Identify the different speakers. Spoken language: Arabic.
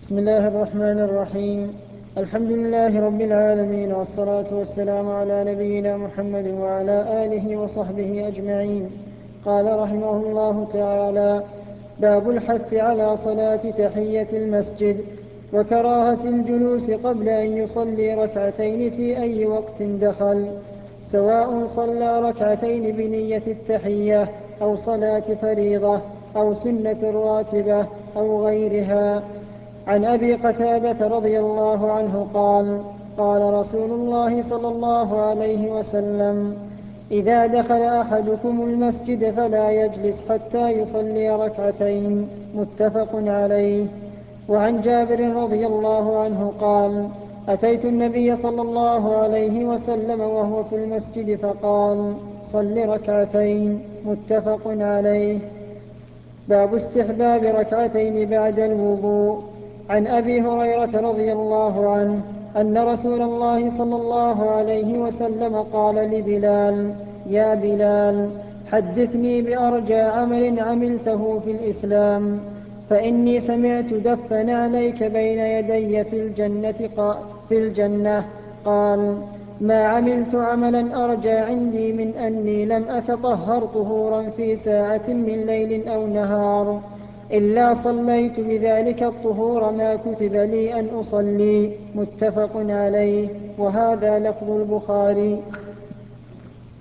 Speaker 1: بسم الله الرحمن الرحيم. الحمد لله رب العالمين، والصلاة والسلام على نبينا محمد وعلى آله وصحبه أجمعين. قال رحمه الله تعالى: باب الحث على صلاة تحية المسجد وكراهة الجلوس قبل أن يصلي ركعتين في أي وقت دخل، سواء صلى ركعتين بنية التحية أو صلاة فريضة أو سنة راتبة أو غيرها. عن أبي قتادة رضي الله عنه قال: قال رسول الله صلى الله عليه وسلم: إذا دخل أحدكم المسجد فلا يجلس حتى يصلي ركعتين. متفق عليه. وعن جابر رضي الله عنه قال: أتيت النبي صلى الله عليه وسلم وهو في المسجد فقال: صل ركعتين. متفق عليه. باب استحباب ركعتين بعد الوضوء. عن أبي هريرة رضي الله عنه أن رسول الله صلى الله عليه وسلم قال لبلال: يا بلال، حدثني بأرجى عمل عملته في الإسلام، فإني سمعت دفا عليك بين يدي في الجنة. قال: ما عملت عملا أرجى عندي من أني لم أتطهر طهورا في ساعة من ليل أو نهار إلا صليت بذلك الطهور ما كتب لي أن أصلي. متفق عليه. وهذا لفظ البخاري.